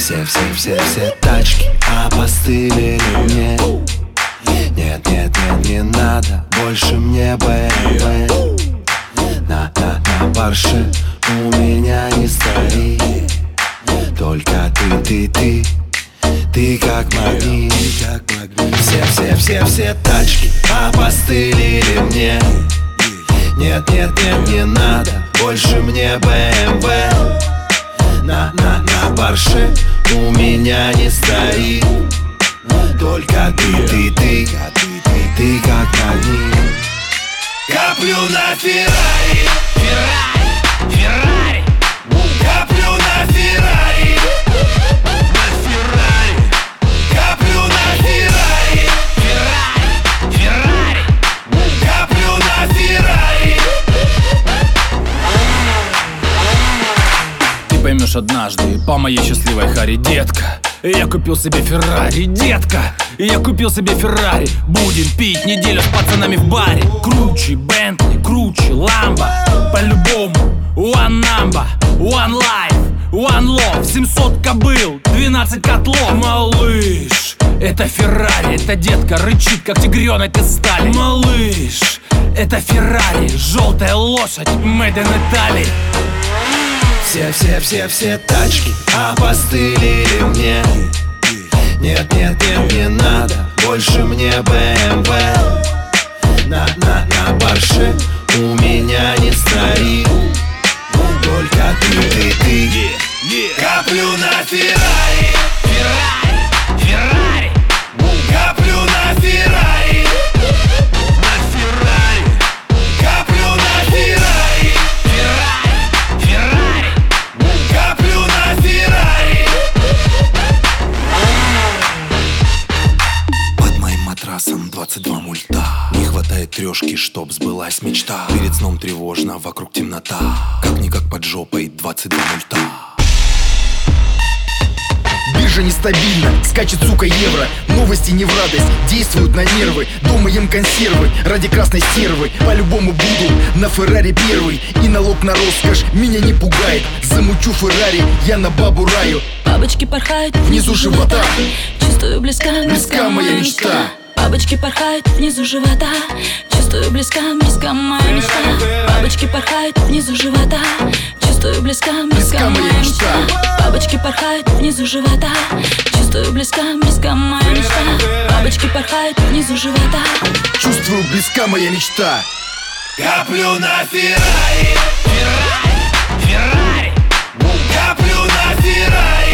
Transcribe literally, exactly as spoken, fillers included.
Все-все-все-все тачки опостылили мне. Нет, нет, нет, не надо больше мне бэ эм вэ. На, на, на Порше у меня не стоит. Только ты, ты, ты, ты как магнит. Все-все-все-все тачки опостылили мне. Нет, нет, нет, не надо больше мне бэ эм вэ. На, на, на Порше у меня не стоит. Только ты, ты, ты, ты как магнит. Коплю на Феррари, Феррари, Феррари. Коплю на Феррари, на Феррари. Коплю на Феррари, Феррари, Феррари. Коплю на Феррари. Ты поймешь однажды по моей счастливой харе, детка. Я купил себе Феррари, детка. Я купил себе Феррари. Будем пить неделю с пацанами в баре. Круче Бентли, круче Ламбо. По-любому one number, one life, one love. Семьсот кобыл, двенадцать котлов. Малыш, это Феррари, это детка рычит, как тигренок из стали. Малыш, это Феррари, желтая лошадь, made in Italy. Все-все-все-все тачки опостылили мне. Нет, нет, нет, не надо больше мне бэ эм вэ. На, на, на Порше у меня не стоит. Только ты, ты, ты. Коплю на Феррари, Феррари, Феррари. Коплю на Феррари, на Феррари. Коплю на Феррари, Феррари, Феррари. Коплю на Феррари. Под моим матрасом двадцать два мульта. Не хватает трешки, чтоб сбылась мечта. Перед сном тревожно, вокруг темнота. Как-никак под жопой двадцать два мульта. Биржа нестабильна, скачет, сука, евро. Новости не в радость, действуют на нервы. Дома ем консервы, ради красной стервы. По-любому буду на Феррари первый. И налог на роскошь меня не пугает. Замучу Феррари, я на бабу раю. Бабочки порхают внизу живота. Чувствую близка, близка моя мечта. Бабочки порхают внизу живота. Чувствую близка, близка моя мечта. Бабочки порхают внизу живота. Чувствую близка, близка моя мечта. Бабочки порхают внизу живота. Чувствую близка, близка моя мечта. Бабочки порхают внизу живота. Чувствую близка моя мечта. Коплю на Феррари, Феррари, Феррари. Коплю на Феррари.